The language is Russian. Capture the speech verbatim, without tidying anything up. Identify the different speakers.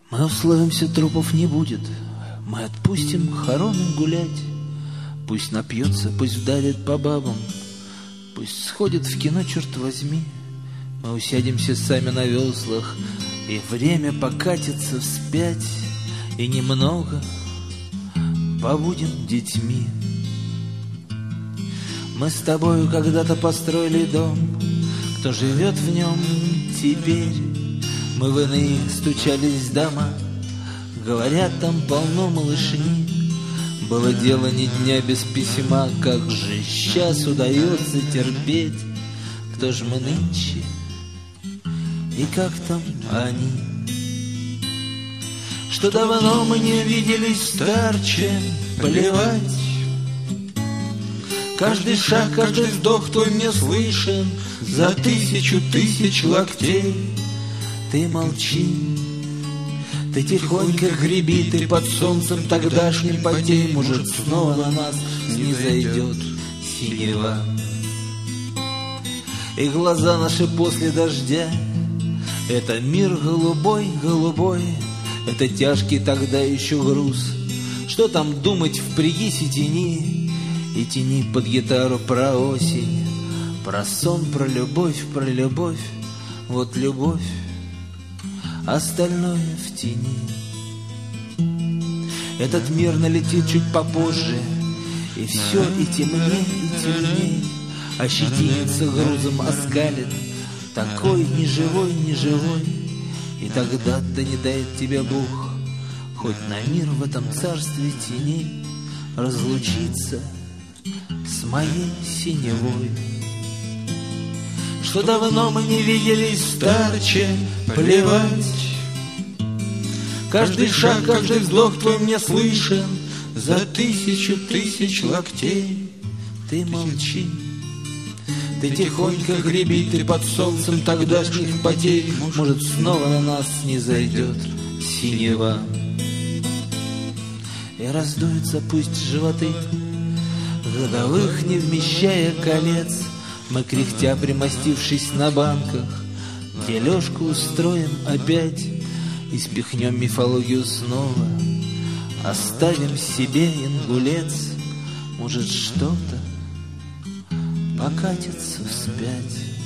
Speaker 1: Мы условимся, трупов не будет. Мы отпустим хорону гулять. Пусть напьется, пусть вдарит по бабам, пусть сходит в кино, черт возьми. Мы усядемся сами на веслах, и время покатится вспять, и немного побудем детьми. Мы с тобою когда-то построили дом, кто живет в нем теперь? Мы в иные стучались в дома, говорят, там полно малышни. Было дело ни дня без письма, как же сейчас удается терпеть? Кто ж мы нынче и как там они? Что давно мы не виделись старче, плевать. Каждый шаг, каждый вздох твой мне слышен за тысячу тысяч локтей. Ты молчи, ты тихонько греби, ты под солнцем тогдашним потей. Может, снова на нас снизойдет синева. И глаза наши после дождя — это мир голубой, голубой. Это тяжкий тогда еще груз. Что там думать, впрягись и тяни, и тяни под гитару про осень, про сон, про любовь, про любовь. Вот любовь, остальное в тени. Этот мир налетит чуть попозже, и все и темней, и темней. Ощетинится грузом, оскалит, такой неживой, неживой. И тогда-то не дает тебе Бог хоть на мир в этом царстве теней разлучиться с моей синевой. Что давно мы не виделись старче, плевать. Каждый шаг, каждый вздох твой мне слышен за тысячу тысяч локтей. Ты молчи, ты тихонько греби, ты под солнцем тогдашних потей. Может, снова на нас не зайдет синева. И раздуются пусть животы годовых, не вмещая колец. Мы, кряхтя примостившись на банках, дележку устроим опять и спихнем мифологию снова. Оставим себе ингулец, может, что-то покатится вспять.